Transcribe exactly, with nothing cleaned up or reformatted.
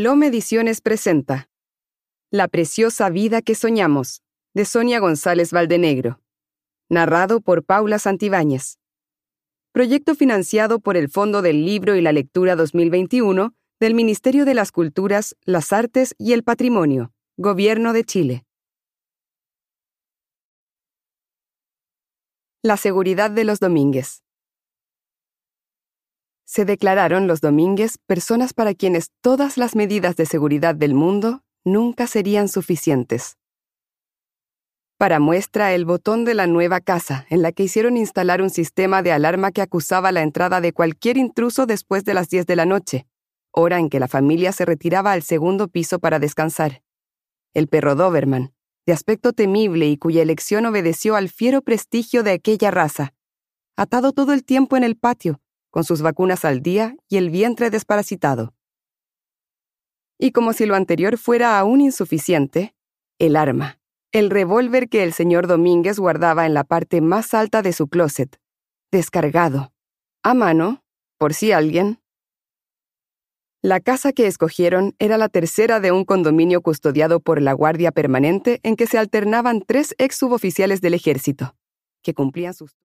Lom Ediciones presenta La preciosa vida que soñamos, de Sonia González Valdenegro. Narrado por Paula Santibáñez. Proyecto financiado por el Fondo del Libro y la Lectura dos mil veintiuno del Ministerio de las Culturas, las Artes y el Patrimonio, Gobierno de Chile. La seguridad de los Domínguez. Se declararon los Domínguez personas para quienes todas las medidas de seguridad del mundo nunca serían suficientes. Para muestra, el botón de la nueva casa, en la que hicieron instalar un sistema de alarma que acusaba la entrada de cualquier intruso después de las diez de la noche, hora en que la familia se retiraba al segundo piso para descansar. El perro Doberman, de aspecto temible y cuya elección obedeció al fiero prestigio de aquella raza, atado todo el tiempo en el patio, con sus vacunas al día y el vientre desparasitado. Y como si lo anterior fuera aún insuficiente, el arma, el revólver que el señor Domínguez guardaba en la parte más alta de su closet, descargado, a mano, por si alguien. La casa que escogieron era la tercera de un condominio custodiado por la Guardia Permanente en que se alternaban tres ex suboficiales del ejército, que cumplían sus